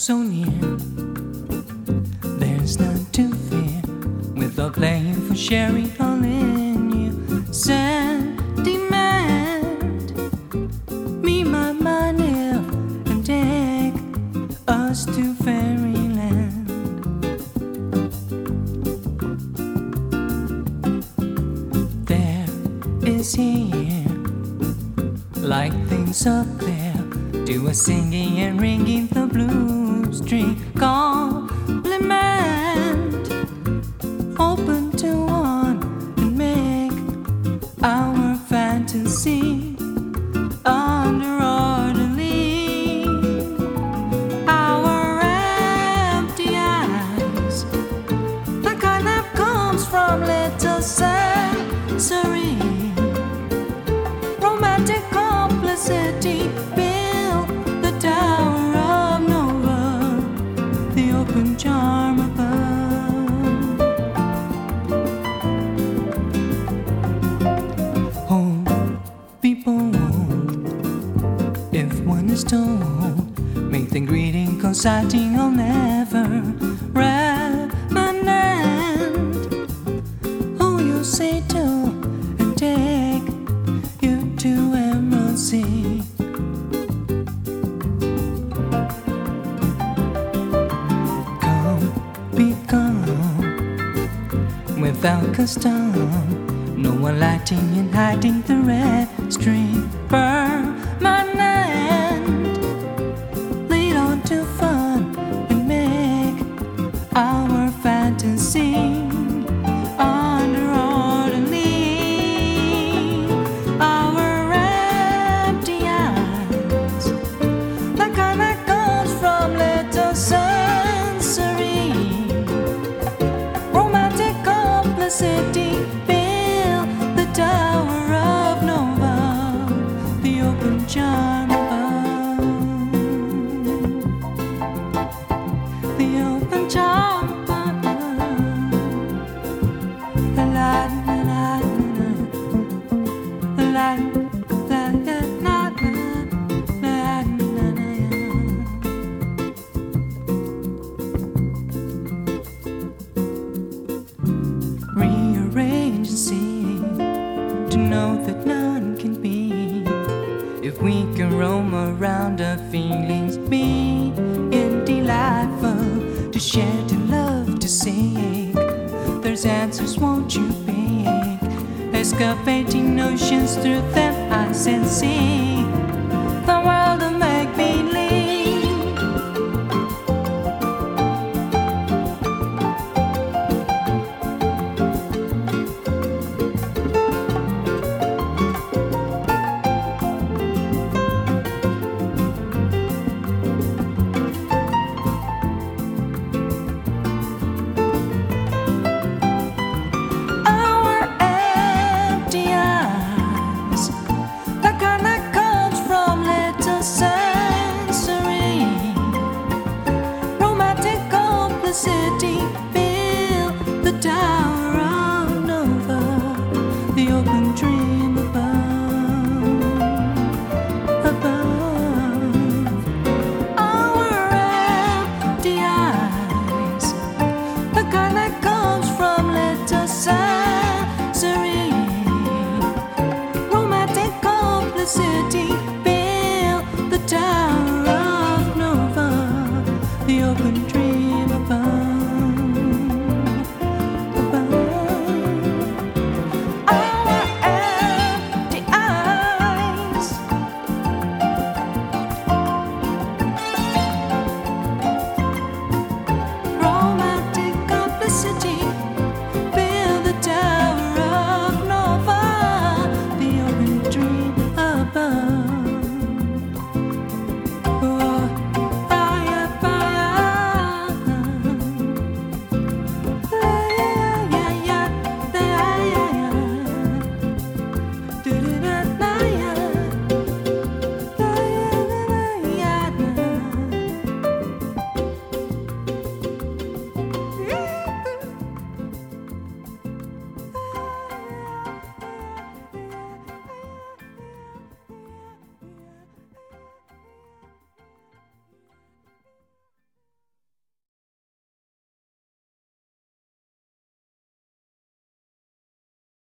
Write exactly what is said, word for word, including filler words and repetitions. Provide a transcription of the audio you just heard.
so near. There's none to fear. Without playing for sharing all in you. Sentiment, me, my mind, and take us to fairyland. There is here, like things up there, do a singing and ringing the blue string. Compliment, open to one and make our fantasy under orderly. Our empty eyes, the kind that comes from little sensory, romantic complicity. Build the Tower of Nova, the open charm above. Hold, people hold, if one is told, make the greeting conciting or never remanent. Who you say to and take you to Emerald Sea. Come, be calm, without custom, no one lighting and hiding the red string. Permanent, lead on to fun and make our fantasy under orderly. Our empty eyes, the kind that comes from little sensory, romantic complicity. Build the Tower of Nova, the open charm above, the open charm above. La la la la la la la la la la. Rearrange and see, to know that none can be. If we can roam around our feelings, be it delightful to share, to love, to seek. There's answers, won't you pick? Excavating notions through them eyes and see. The